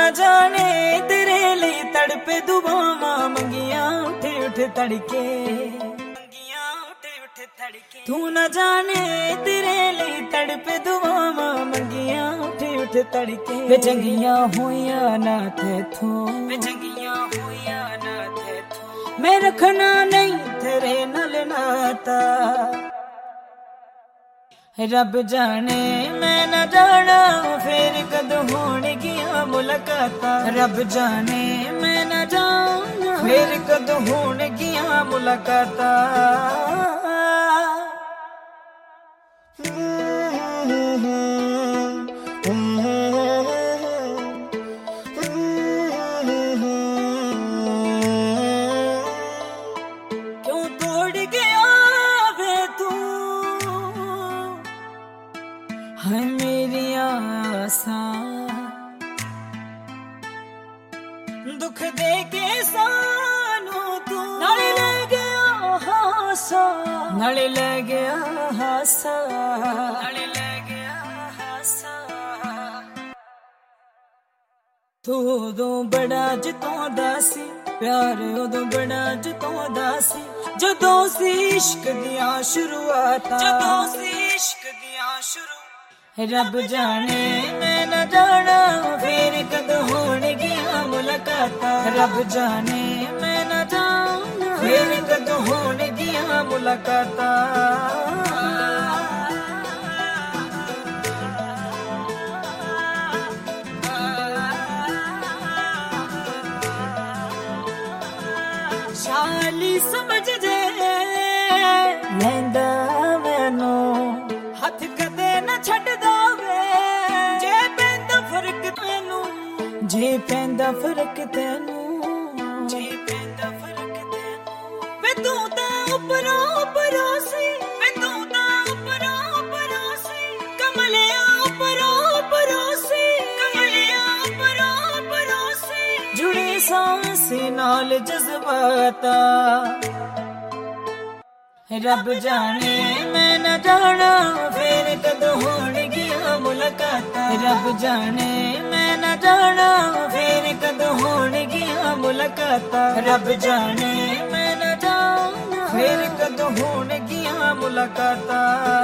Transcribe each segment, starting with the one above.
ना जाने तेरे लिए तड़पे दुआवां मंगियां उठ उठ तड़के, तू न जाने तेरे लिए तड़पे दुआवां मंगियां उठ उठ तड़के। वे चंगियां होइयां ना तेथों, वे चंगियां होइयां ना तेथों, मैं रखना नहीं तेरे नाल नाता। रब जाने मैं न जाना फिर कद होणगियां मुलाकातां, रब जाने मैं न जाना फिर कद होणगियां मुलाकातां। क्यों तोड़ गया वे तू है मेरी आसां, दुख दे के सानू तू नाल ले गया हासा, नाल ले गया हासा, नाल ले गया हासा। तू उदों बड़ा जतोंदा सी प्यार, उदों बड़ा जतोंदा सी जदों सी इश्क दियां शुरुआतां, जदों सी इश्क दियां शुरू। रब जाने मैं न जाना फिर कद होणगियां मुलाकातां, रब जाने मैं न जाना फिर कद होणगियां मुलाकातां। शाली समझ जे लैंदा मैनू हथ कदे न छड्डदा वे, जे पैंदा फर्क तैनू, जे पैंदा फर्क तैनू, जे पैंदा फर्क तैनू। वे तू तां उपरों उपरों सी, वे तू तां उपरों उपरों सी, कमलिया उपरों उपरों सी, कमलिया उपरों उपरों सी। जुड़े सांस नाल जज्बाता, रब जाने मैं न जाना फिर कद होणगियां मुलाकातां, रब जाने मैं न जाना फिर कद होणगियां मुलाकातां, रब जाने मैं न जाना फिर कद होणगियां मुलाकातां।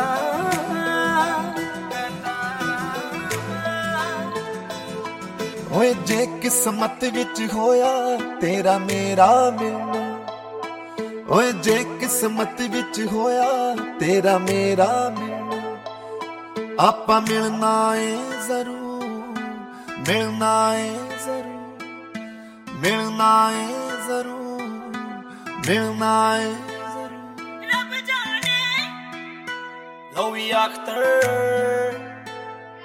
ओए जे किस्मत विच होया तेरा मेरा मिलना, ओए जे किस्मत विच होया तेरा मेरा मिलना, आपां मिलना है जरूर, मिलना है जरूर, मिलना है जरूर, मिलना है जरूर। रब जाने लोवी अख्तर